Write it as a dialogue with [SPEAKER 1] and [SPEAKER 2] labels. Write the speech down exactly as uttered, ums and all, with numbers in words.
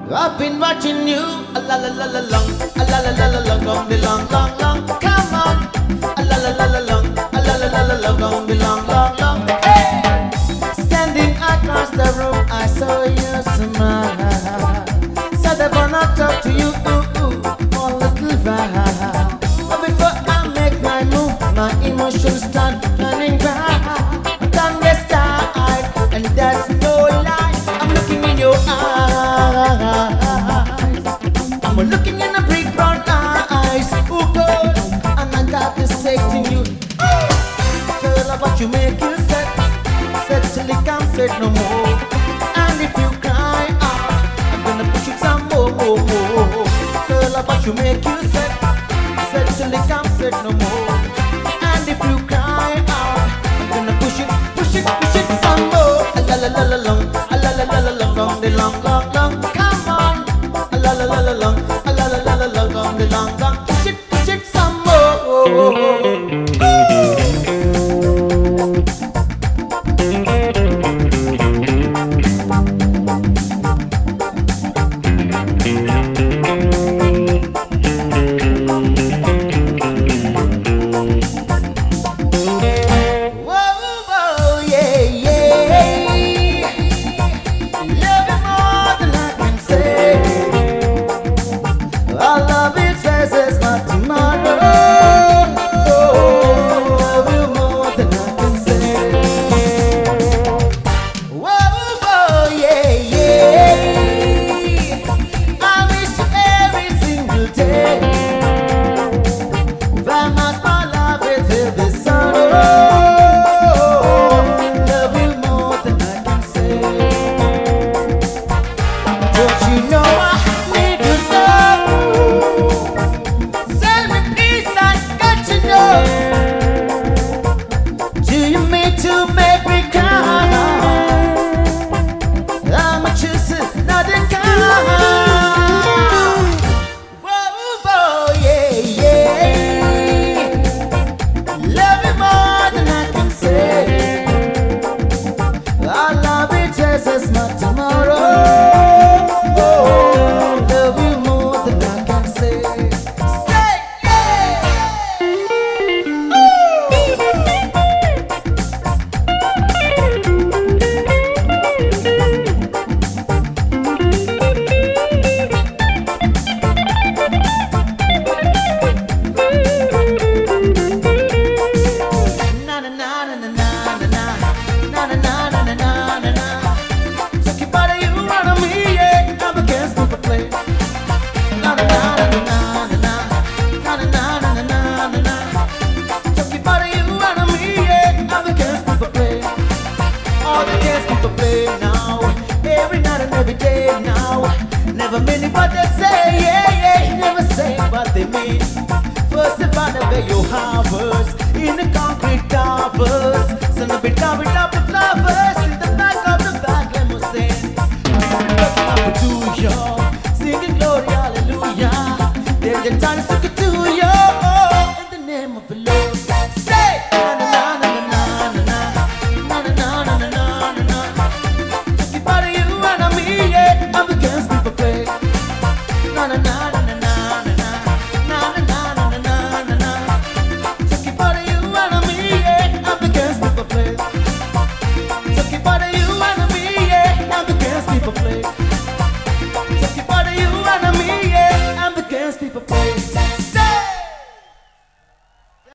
[SPEAKER 1] I've been watching you a la la la la long, a la la la la la long, be long, long, long. Come on, a la la la la long, a la la la la la long, be long, long, long. Hey! Standing across the room, I saw you smile. Said I wanna talk to you, ooh, ooh, for a little while. But before I make my move, my emotions start running wild. Don't get started, and that's no lie. I'm looking in your eyes. I'm looking in the big brown eyes. Oh God, and I got to say to you, girl, about you make you set, set till it can't set no more. And if you cry out, I'm gonna push it some more, more, more. Girl, about you make you set, set till it can't set no more. And if you cry out, I'm gonna push it, push it, push it some more. A la la la la long, a la la la la la long, the long, long, long. Come on, a la la la la long, a la la la la la long, the long, long. Push it, push it some more. Never mean what they say, yeah, yeah. Never say what they mean. First they find out where your harvest in the concrete towers. Send a bit of it up the flowers in the back of the back limousine. Looking up to you.